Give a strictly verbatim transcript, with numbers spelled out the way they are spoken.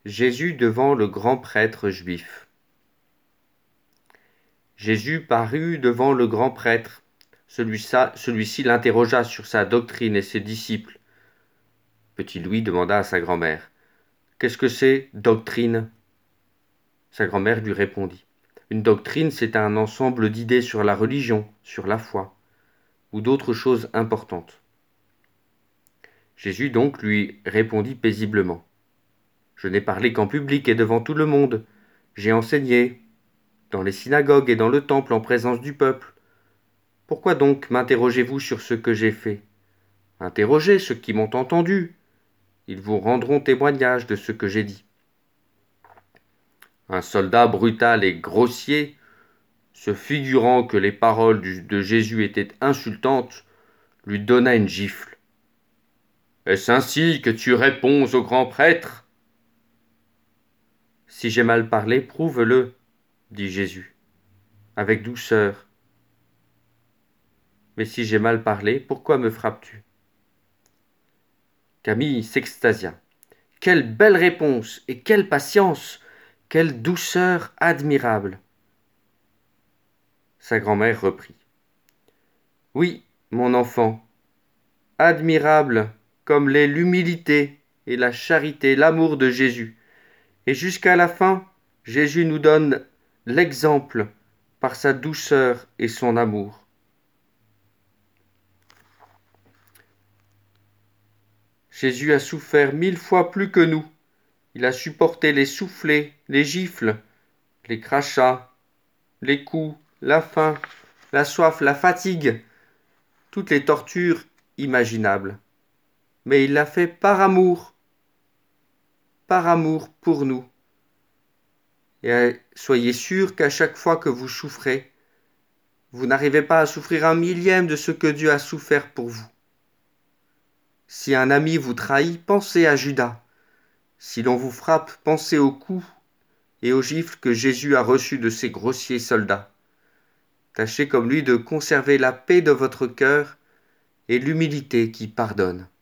Jésus devant le grand prêtre juif. Jésus parut devant le grand prêtre. Celui-ci l'interrogea sur sa doctrine et ses disciples. Petit Louis demanda à sa grand-mère : « Qu'est-ce que c'est, doctrine ?» Sa grand-mère lui répondit : « Une doctrine, c'est un ensemble d'idées sur la religion, sur la foi, ou d'autres choses importantes. » Jésus donc lui répondit paisiblement : « Je n'ai parlé qu'en public et devant tout le monde. J'ai enseigné dans les synagogues et dans le temple en présence du peuple. Pourquoi donc m'interrogez-vous sur ce que j'ai fait ? Interrogez ceux qui m'ont entendu. Ils vous rendront témoignage de ce que j'ai dit. » Un soldat brutal et grossier, se figurant que les paroles de Jésus étaient insultantes, lui donna une gifle. « Est-ce ainsi que tu réponds au grand prêtre ? » « Si j'ai mal parlé, prouve-le, dit Jésus, avec douceur. Mais si j'ai mal parlé, pourquoi me frappes-tu ? Camille s'extasia. Quelle belle réponse et quelle patience, quelle douceur admirable. Sa grand-mère reprit. Oui, mon enfant, admirable comme l'est l'humilité et la charité, l'amour de Jésus. Et jusqu'à la fin, Jésus nous donne l'exemple par sa douceur et son amour. Jésus a souffert mille fois plus que nous. Il a supporté les soufflets, les gifles, les crachats, les coups, la faim, la soif, la fatigue, toutes les tortures imaginables. Mais il l'a fait par amour, par amour pour nous. Et soyez sûrs qu'à chaque fois que vous souffrez, vous n'arrivez pas à souffrir un millième de ce que Dieu a souffert pour vous. Si un ami vous trahit, pensez à Judas. Si l'on vous frappe, pensez aux coups et aux gifles que Jésus a reçus de ces grossiers soldats. Tâchez comme lui de conserver la paix de votre cœur et l'humilité qui pardonne.